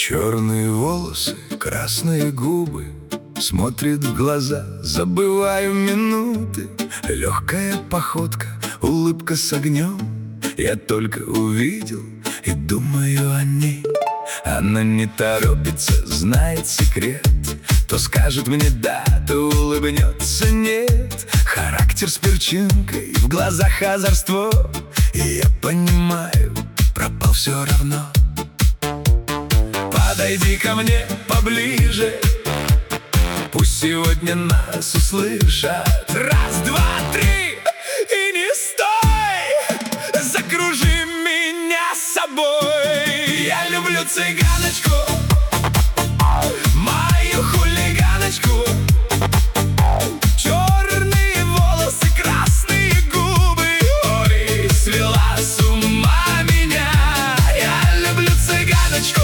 Черные волосы, красные губы, смотрит в глаза, забываю минуты. Легкая походка, улыбка с огнем. Я только увидел и думаю о ней. Она не торопится, знает секрет. То скажет мне да, то улыбнется нет. Характер с перчинкой, в глазах озорство. И я понимаю, пропал все равно. Подойди ко мне поближе, пусть сегодня нас услышат. Раз, два, три, и не стой, закружи меня с собой. Я люблю цыганочку, мою хулиганочку. Черные волосы, красные губы, ой, свела с ума меня. Я люблю цыганочку,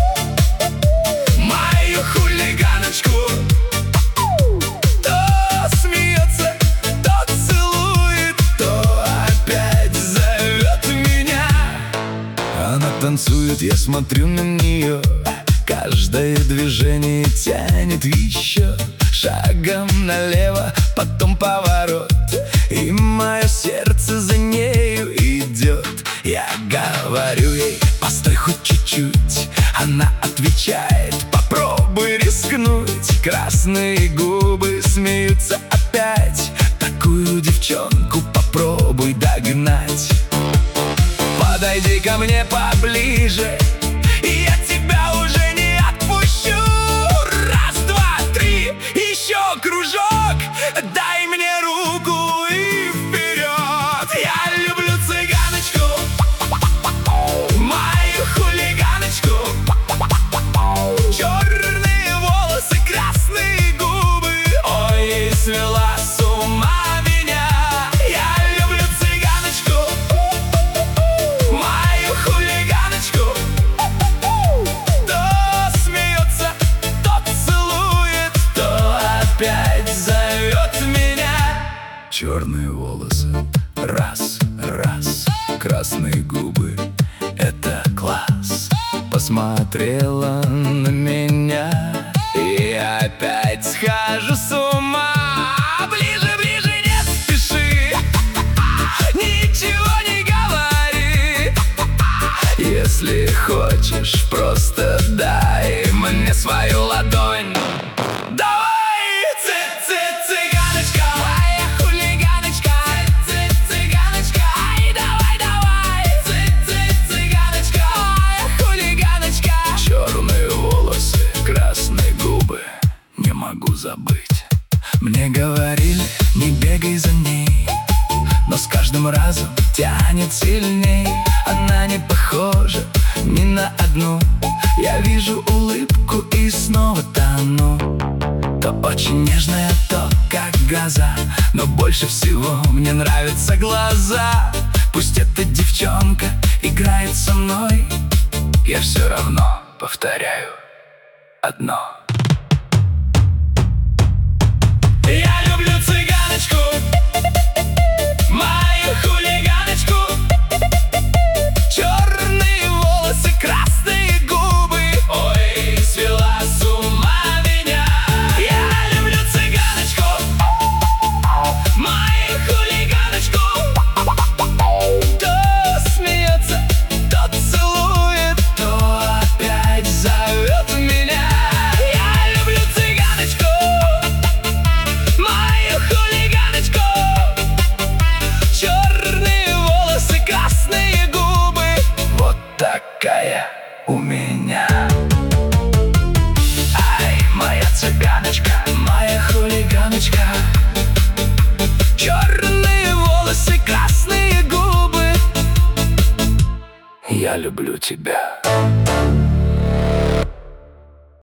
мою хулиганочку. То смеется, то целует, то опять зовет меня. Она танцует, я смотрю на нее. Каждое движение тянет еще. Шагом налево, потом поворот, и мое сердце за нею идет. Я говорю ей: постой хоть чуть-чуть. Она отвечает: попробуй рискнуть. Красные губы смеются опять. Такую девчонку попробуй догнать. Подойди ко мне поближе, и я тебя уже не отпущу. Раз, два, три, еще кружок. Дай мне руку и вперед. Я люблю цыганочку, мою хулиганочку. Черные волосы, красные губы, ой, свела с ума меня. Я люблю цыганочку, мою хулиганочку. То смеется, то целует, то опять зовет меня. Черные волосы, раз, раз, красные губы, это класс. Посмотрела на меня, и опять схожу с ума. Ближе, ближе, не спеши, ничего не говори. Если хочешь, просто дай мне свою ладонь. Давай, цыганочка, моя хулиганочка. Цыганочка, ай, давай, давай. Цыганочка, моя хулиганочка. Черные волосы, красные губы, не могу забыть. Мне говорили: не бегай за ней, но с каждым разом тянет сильней. Она не похожа ни на одну. Я вижу улыбку и снова тону. То очень нежная, то как гроза, но больше всего мне нравятся глаза. Пусть эта девчонка играет со мной, я все равно повторяю одно. Я люблю цыганочку, мою хулиганочку. Черные волосы, красные губы, ой, свела с ума меня. Я люблю цыганочку, мою хулиганочку. То смеется, то целует, то опять зовет меня. Я люблю цыганочку, мою хулиганочку. Черные волосы, красные губы, вот такая у меня. Ай, моя цыганочка, моя хулиганочка. Черные волосы, красные губы, я люблю тебя.